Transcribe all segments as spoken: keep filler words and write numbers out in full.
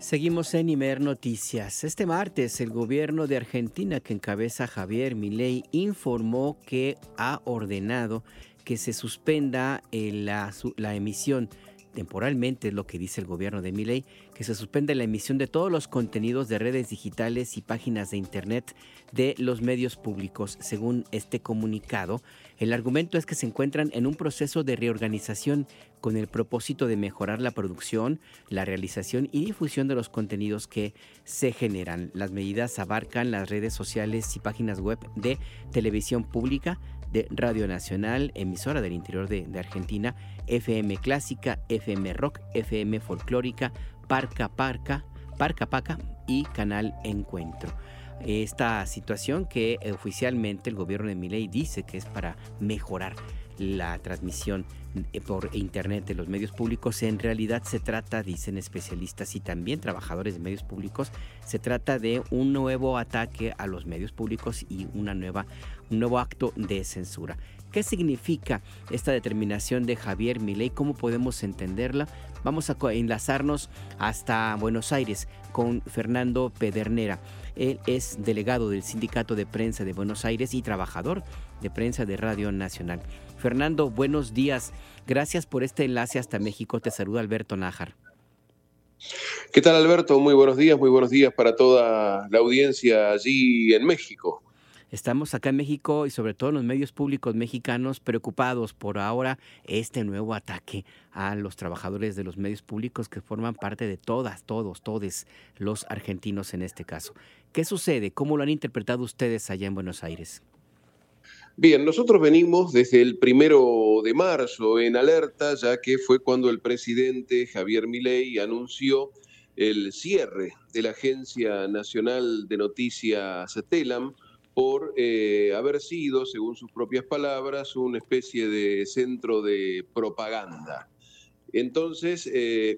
Seguimos en Imer Noticias. Este martes, el gobierno de Argentina, que encabeza Javier Milei, informó que ha ordenado que se suspenda eh, la, su- la emisión temporalmente, es lo que dice el gobierno de Milei, que se suspende la emisión de todos los contenidos de redes digitales y páginas de internet de los medios públicos. Según este comunicado, el argumento es que se encuentran en un proceso de reorganización con el propósito de mejorar la producción, la realización y difusión de los contenidos que se generan. Las medidas abarcan las redes sociales y páginas web de televisión pública, de Radio Nacional, emisora del interior de, de Argentina, F M Clásica, F M Rock, F M Folclórica, Parca Parca, Parca Paca y Canal Encuentro. Esta situación que eh, oficialmente el gobierno de Milei dice que es para mejorar la transmisión eh, por internet de los medios públicos, en realidad se trata, dicen especialistas y también trabajadores de medios públicos, se trata de un nuevo ataque a los medios públicos y una nueva, un nuevo acto de censura. ¿Qué significa esta determinación de Javier Milei? ¿Cómo podemos entenderla? Vamos a co- enlazarnos hasta Buenos Aires con Fernando Pedernera. Él es delegado del Sindicato de Prensa de Buenos Aires y trabajador de prensa de Radio Nacional. Fernando, buenos días. Gracias por este enlace hasta México. Te saluda Alberto Nájar. ¿Qué tal, Alberto? Muy buenos días, muy buenos días para toda la audiencia allí en México. Estamos acá en México y sobre todo en los medios públicos mexicanos preocupados por ahora este nuevo ataque a los trabajadores de los medios públicos que forman parte de todas, todos, todes los argentinos en este caso. ¿Qué sucede? ¿Cómo lo han interpretado ustedes allá en Buenos Aires? Bien, nosotros venimos desde el primero de marzo en alerta, ya que fue cuando el presidente Javier Milei anunció el cierre de la Agencia Nacional de Noticias TELAM por eh, haber sido, según sus propias palabras, una especie de centro de propaganda. Entonces, eh,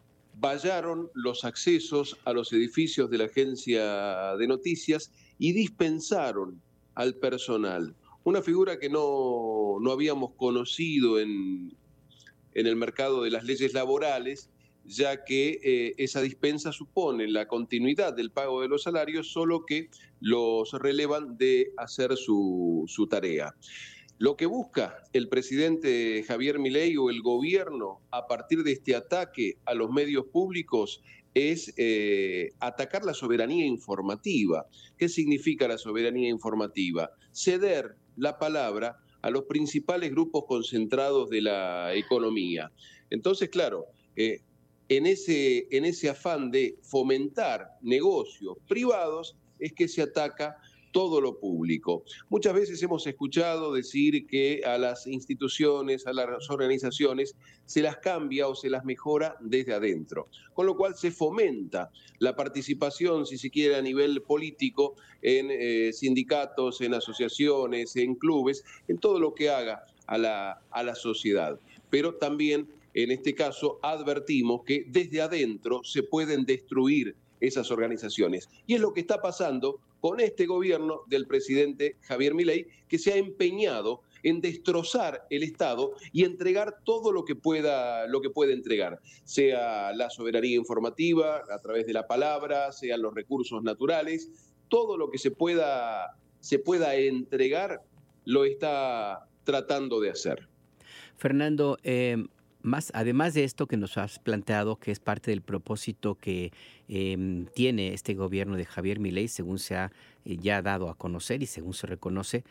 vallaron los accesos a los edificios de la agencia de noticias y dispensaron al personal. Una figura que no, no habíamos conocido en, en el mercado de las leyes laborales, ya que eh, esa dispensa supone la continuidad del pago de los salarios, solo que los relevan de hacer su, su tarea. Lo que busca el presidente Javier Milei o el gobierno a partir de este ataque a los medios públicos es eh, atacar la soberanía informativa. ¿Qué significa la soberanía informativa? Ceder la palabra a los principales grupos concentrados de la economía. Entonces, claro, eh, en, ese, en ese afán de fomentar negocios privados es que se ataca todo lo público. Muchas veces hemos escuchado decir que a las instituciones, a las organizaciones, se las cambia o se las mejora desde adentro, con lo cual se fomenta la participación, si se quiere, a nivel político, en eh, sindicatos, en asociaciones, en clubes, en todo lo que haga a la, a la sociedad. Pero también, en este caso, advertimos que desde adentro se pueden destruir esas organizaciones. Y es lo que está pasando con este gobierno del presidente Javier Milei, que se ha empeñado en destrozar el Estado y entregar todo lo que pueda, lo que pueda entregar, sea la soberanía informativa a través de la palabra, sean los recursos naturales, todo lo que se pueda, se pueda entregar lo está tratando de hacer. Fernando, eh, más, además de esto que nos has planteado, que es parte del propósito que eh, tiene este gobierno de Javier Milei, según se ha eh, ya dado a conocer y según se reconoce,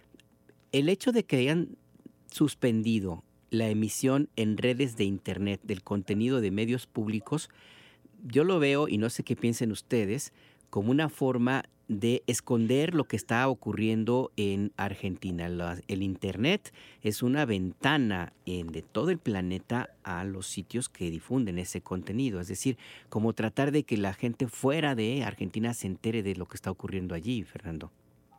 el hecho de que hayan suspendido la emisión en redes de Internet del contenido de medios públicos, yo lo veo, y no sé qué piensen ustedes, como una forma de esconder lo que está ocurriendo en Argentina. La- el Internet es una ventana en- de todo el planeta a los sitios que difunden ese contenido. Es decir, como tratar de que la gente fuera de Argentina se entere de lo que está ocurriendo allí, Fernando.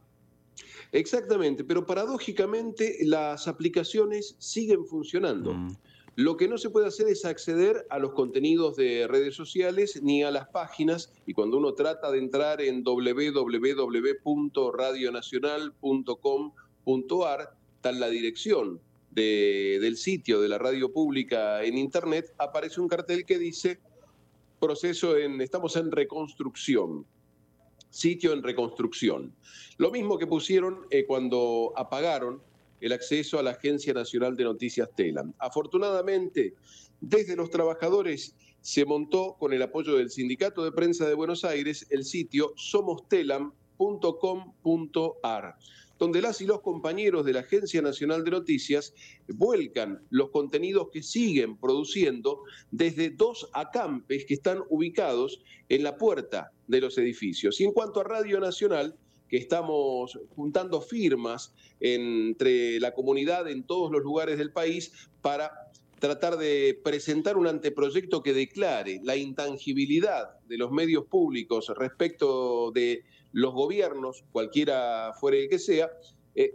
Exactamente, pero paradójicamente las aplicaciones siguen funcionando. Mm. Lo que no se puede hacer es acceder a los contenidos de redes sociales ni a las páginas, y cuando uno trata de entrar en doble u doble u doble u punto radio nacional punto com punto ar, tal la dirección de, del sitio de la radio pública en Internet, aparece un cartel que dice proceso en, estamos en reconstrucción, sitio en reconstrucción. Lo mismo que pusieron eh, cuando apagaron el acceso a la Agencia Nacional de Noticias Telam. Afortunadamente, desde los trabajadores se montó, con el apoyo del Sindicato de Prensa de Buenos Aires, el sitio somos telam punto com punto a r, donde las y los compañeros de la Agencia Nacional de Noticias vuelcan los contenidos que siguen produciendo desde dos acampes que están ubicados en la puerta de los edificios. Y en cuanto a Radio Nacional, que estamos juntando firmas entre la comunidad en todos los lugares del país para tratar de presentar un anteproyecto que declare la intangibilidad de los medios públicos respecto de los gobiernos, cualquiera fuere el que sea, eh,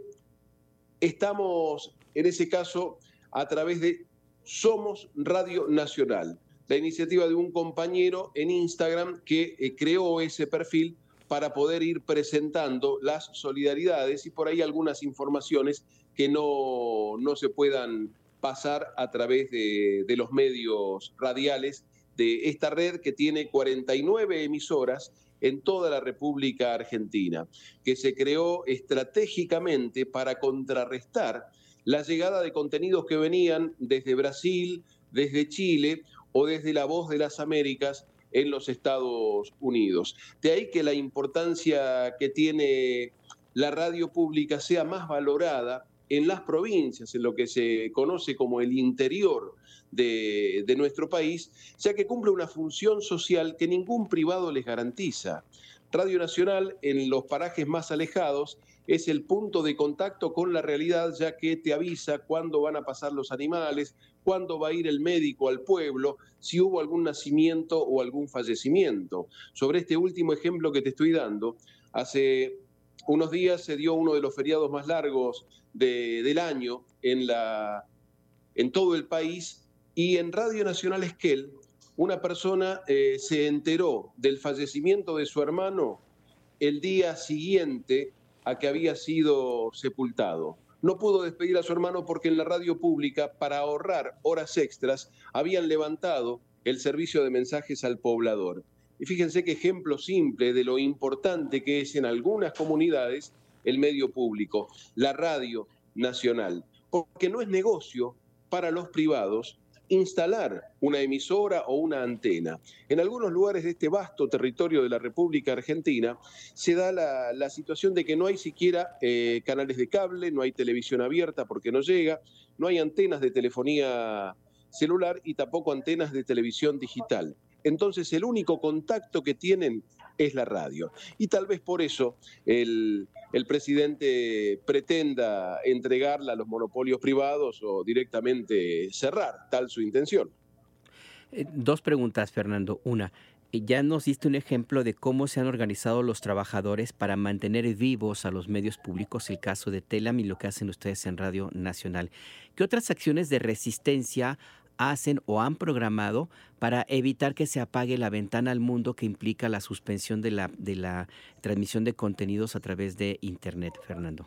estamos en ese caso a través de Somos Radio Nacional, la iniciativa de un compañero en Instagram que eh, creó ese perfil para poder ir presentando las solidaridades y por ahí algunas informaciones que no, no se puedan pasar a través de, de los medios radiales de esta red que tiene cuarenta y nueve emisoras en toda la República Argentina, que se creó estratégicamente para contrarrestar la llegada de contenidos que venían desde Brasil, desde Chile o desde La Voz de las Américas en los Estados Unidos. De ahí que la importancia que tiene la radio pública sea más valorada en las provincias, en lo que se conoce como el interior de, de nuestro país, ya que cumple una función social que ningún privado les garantiza. Radio Nacional, en los parajes más alejados, es el punto de contacto con la realidad, ya que te avisa cuándo van a pasar los animales, cuándo va a ir el médico al pueblo, si hubo algún nacimiento o algún fallecimiento. Sobre este último ejemplo que te estoy dando, hace unos días se dio uno de los feriados más largos de, del año en, la, en todo el país, y en Radio Nacional Esquel una persona eh, se enteró del fallecimiento de su hermano el día siguiente a que había sido sepultado. No pudo despedir a su hermano porque en la radio pública, para ahorrar horas extras, habían levantado el servicio de mensajes al poblador. Y fíjense qué ejemplo simple de lo importante que es en algunas comunidades el medio público, la radio nacional. Porque no es negocio para los privados instalar una emisora o una antena. En algunos lugares de este vasto territorio de la República Argentina se da la, la situación de que no hay siquiera eh, canales de cable, no hay televisión abierta porque no llega, no hay antenas de telefonía celular y tampoco antenas de televisión digital. Entonces el único contacto que tienen es la radio. Y tal vez por eso el, el presidente pretenda entregarla a los monopolios privados o directamente cerrar, tal su intención. Eh, dos preguntas, Fernando. Una, eh, ya nos diste un ejemplo de cómo se han organizado los trabajadores para mantener vivos a los medios públicos, el caso de Telam y lo que hacen ustedes en Radio Nacional. ¿Qué otras acciones de resistencia hacen o han programado para evitar que se apague la ventana al mundo que implica la suspensión de la, de la transmisión de contenidos a través de Internet, Fernando?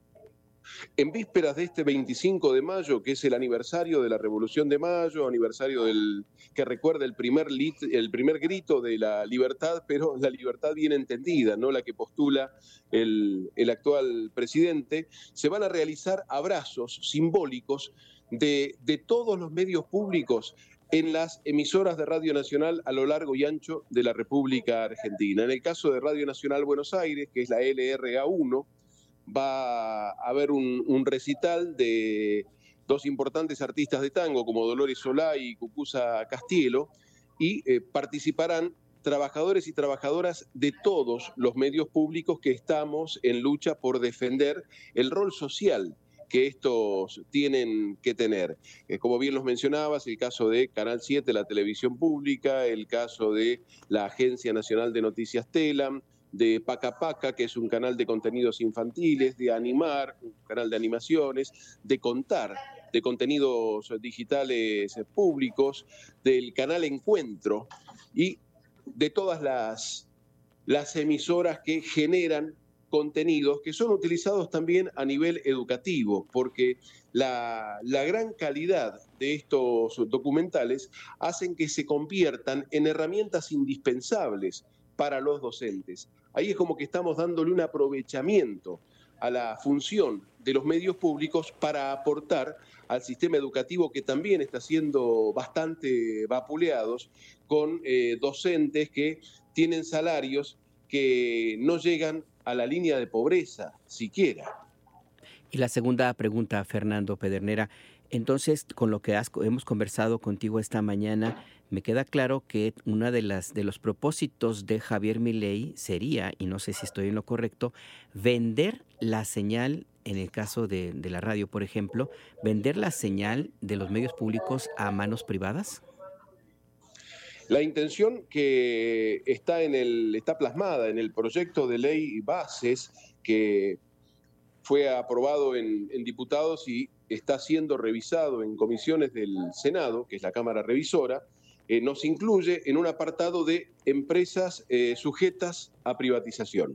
En vísperas de este veinticinco de mayo, que es el aniversario de la Revolución de Mayo, aniversario del que recuerda el primer, lit, el primer grito de la libertad, pero la libertad bien entendida, no la que postula el, el actual presidente, se van a realizar abrazos simbólicos de, de todos los medios públicos en las emisoras de Radio Nacional a lo largo y ancho de la República Argentina. En el caso de Radio Nacional Buenos Aires, que es la L R A uno, va a haber un, un recital de dos importantes artistas de tango como Dolores Solá y Cucuza Castielo, y eh, participarán trabajadores y trabajadoras de todos los medios públicos que estamos en lucha por defender el rol social que estos tienen que tener. Eh, como bien los mencionabas, el caso de Canal siete, la televisión pública, el caso de la Agencia Nacional de Noticias Telam, de Paca Paca, que es un canal de contenidos infantiles, de Animar, un canal de animaciones, de Contar, de contenidos digitales públicos, del canal Encuentro y de todas las, las emisoras que generan contenidos que son utilizados también a nivel educativo, porque la, la gran calidad de estos documentales hacen que se conviertan en herramientas indispensables para los docentes. Ahí es como que estamos dándole un aprovechamiento a la función de los medios públicos para aportar al sistema educativo, que también está siendo bastante vapuleados, con eh, docentes que tienen salarios que no llegan a la línea de pobreza siquiera. Y la segunda pregunta, Fernando Pedernera. Entonces, con lo que has- hemos conversado contigo esta mañana, me queda claro que una de las de los propósitos de Javier Milei sería, y no sé si estoy en lo correcto, vender la señal, en el caso de, de la radio, por ejemplo, vender la señal de los medios públicos a manos privadas. La intención que está, en el, está plasmada en el proyecto de ley bases que fue aprobado en, en diputados y está siendo revisado en comisiones del Senado, que es la Cámara Revisora, eh, nos incluye en un apartado de empresas eh, sujetas a privatización.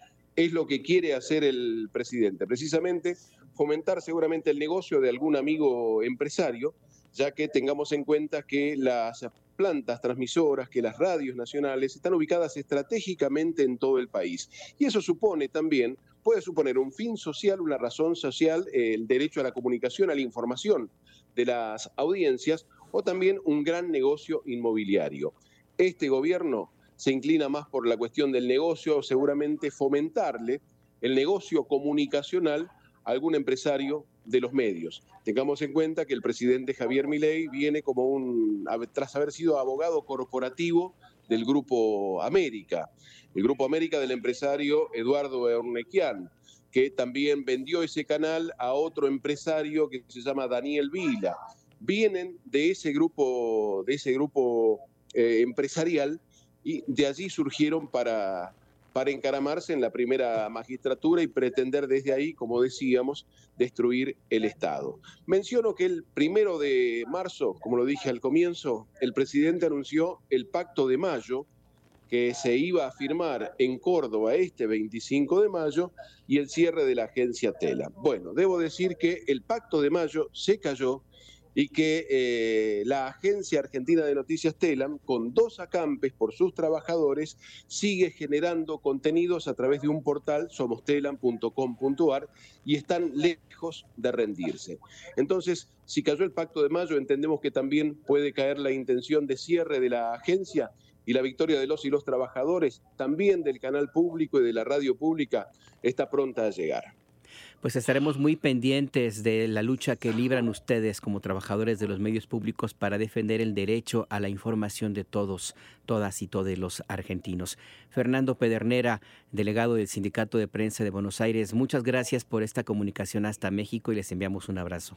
Es lo que quiere hacer el presidente, precisamente fomentar seguramente el negocio de algún amigo empresario, ya que tengamos en cuenta que las plantas transmisoras, que las radios nacionales están ubicadas estratégicamente en todo el país. Y eso supone también, puede suponer un fin social, una razón social, el derecho a la comunicación, a la información de las audiencias, o también un gran negocio inmobiliario. Este gobierno se inclina más por la cuestión del negocio, seguramente fomentarle el negocio comunicacional a algún empresario de los medios. Tengamos en cuenta que el presidente Javier Milei viene como un, tras haber sido abogado corporativo del Grupo América, el Grupo América del empresario Eduardo Eurnequian, que también vendió ese canal a otro empresario que se llama Daniel Vila. Vienen de ese grupo, de ese grupo eh, empresarial, y de allí surgieron para, para encaramarse en la primera magistratura y pretender desde ahí, como decíamos, destruir el Estado. Menciono que el primero de marzo, como lo dije al comienzo, el presidente anunció el Pacto de Mayo, que se iba a firmar en Córdoba este veinticinco de mayo, y el cierre de la agencia Tela. Bueno, debo decir que el Pacto de Mayo se cayó y que eh, la Agencia Argentina de Noticias Telam, con dos acampes por sus trabajadores, sigue generando contenidos a través de un portal, somos telam punto com punto ar, y están lejos de rendirse. Entonces, si cayó el Pacto de Mayo, entendemos que también puede caer la intención de cierre de la agencia, y la victoria de los y los trabajadores, también del canal público y de la radio pública, está pronta a llegar. Pues estaremos muy pendientes de la lucha que libran ustedes como trabajadores de los medios públicos para defender el derecho a la información de todos, todas y todos los argentinos. Fernando Pedernera, delegado del Sindicato de Prensa de Buenos Aires, muchas gracias por esta comunicación hasta México y les enviamos un abrazo.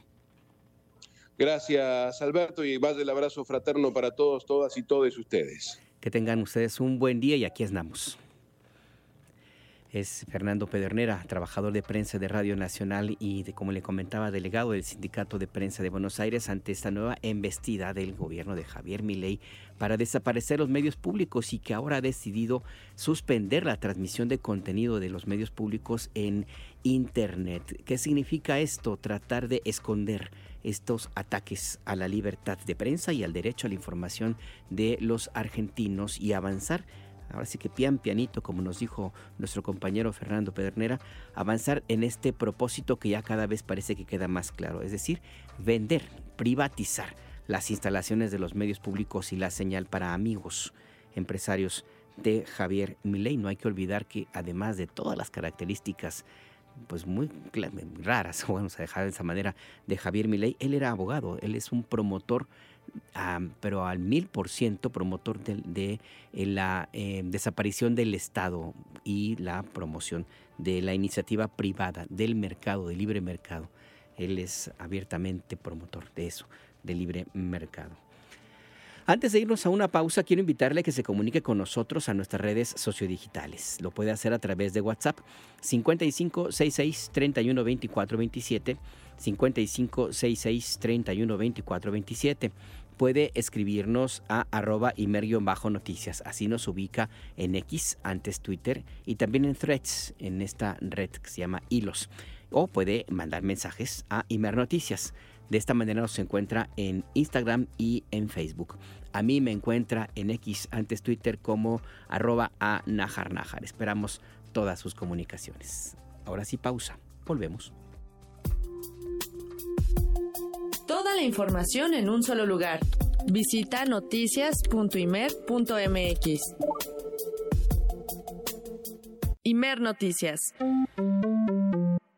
Gracias, Alberto, y vaya el abrazo fraterno para todos, todas y todos ustedes. Que tengan ustedes un buen día y aquí estamos. Es Fernando Pedernera, trabajador de prensa de Radio Nacional y, de, como le comentaba, delegado del Sindicato de Prensa de Buenos Aires ante esta nueva embestida del gobierno de Javier Milei para desaparecer los medios públicos y que ahora ha decidido suspender la transmisión de contenido de los medios públicos en Internet. ¿Qué significa esto? Tratar de esconder estos ataques a la libertad de prensa y al derecho a la información de los argentinos y avanzar. Ahora sí que pian pianito, como nos dijo nuestro compañero Fernando Pedernera, avanzar en este propósito que ya cada vez parece que queda más claro, es decir, vender, privatizar las instalaciones de los medios públicos y la señal para amigos empresarios de Javier Milei. No hay que olvidar que además de todas las características pues muy raras, vamos a dejar de esa manera, de Javier Milei, él era abogado, él es un promotor, um, pero al mil por ciento promotor de, de, de la eh, desaparición del Estado y la promoción de la iniciativa privada, del mercado, del libre mercado. Él es abiertamente promotor de eso, del libre mercado. Antes de irnos a una pausa, quiero invitarle a que se comunique con nosotros a nuestras redes sociodigitales. Lo puede hacer a través de WhatsApp cincuenta y cinco sesenta y seis treinta y uno veinticuatro veintisiete, cincuenta y cinco sesenta y seis treinta y uno veinticuatro veintisiete. puede escribirnos a arroba imer-noticias. Así nos ubica en X, antes Twitter, y también en Threads, en esta red que se llama Hilos. O puede mandar mensajes a Imer Noticias. De esta manera nos encuentra en Instagram y en Facebook. A mí me encuentra en X, antes Twitter, como arroba a Najar Najar. Esperamos todas sus comunicaciones. Ahora sí, pausa. Volvemos. Toda la información en un solo lugar. Visita noticias punto imer punto mx. Imer Noticias.